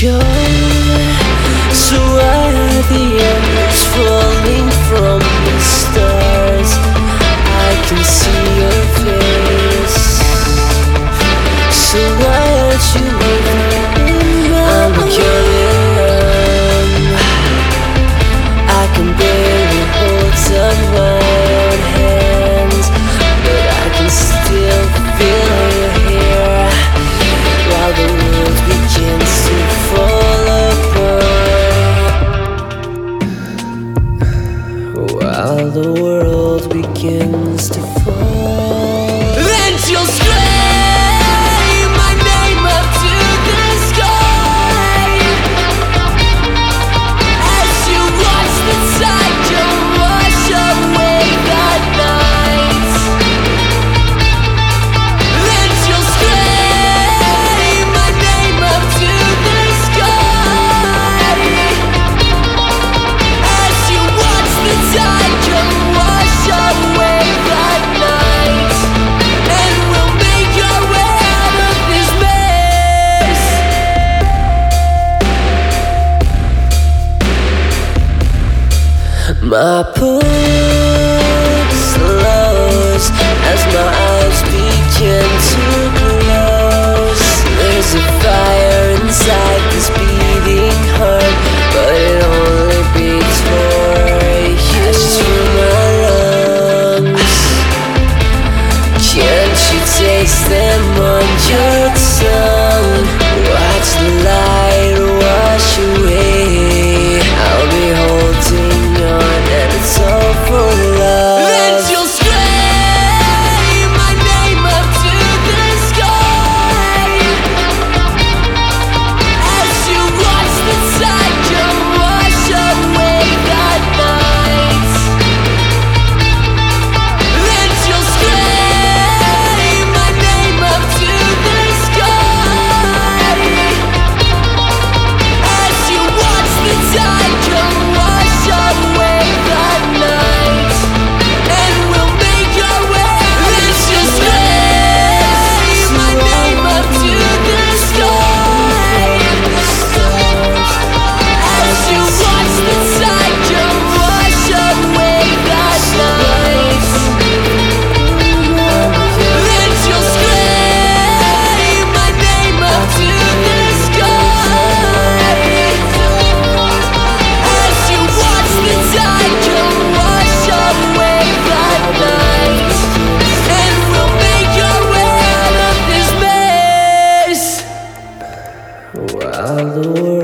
You're so worthy and it's falling from the stars. I can see your face. So why aren't you leaving? I'm coming. I can barely hold up my own hands, but I can still feel you here while the world begins to fall apart. While the world begins to fall, then you'll scream my name up to the sky as you watch the tide go wash away the night. Then you'll scream my name up to the sky as you watch the tide go wash away the night. And we'll make our way out of this mess. My pulse slows as my eyes begin to close. There's a fire inside this beating heart, but it only beats for ashes from my lungs. Can't you taste them on your tongue? Watch the light wash away. I'll be holding on and it's all for love. Then you'll scream my name up to the sky as you watch the tide go wash away the night. Then you'll scream my name up to the sky as you watch the tide go wash away the night. And we'll make our way. Then you'll scream my name up to the sky as you watch the tide go wash away the night. Then you'll scream my name up to the sky as you watch the tide go wash away the night. And we'll make our way out of this mess while the world